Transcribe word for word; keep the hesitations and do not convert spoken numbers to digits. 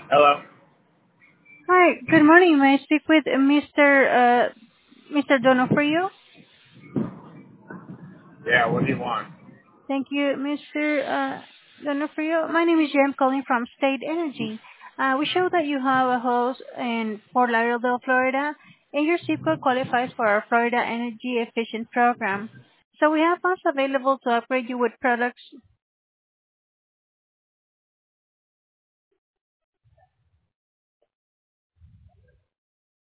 Hello. Hi, good morning. May I speak with mister uh, mister Donofrio? Yeah, what do you want? Thank you, mister uh, Donofrio. My name is Jem calling from State Energy. Uh, we show that you have a house in Fort Lauderdale, Florida, and your zip code qualifies for our Florida Energy Efficient program. So we have funds available to upgrade you with products.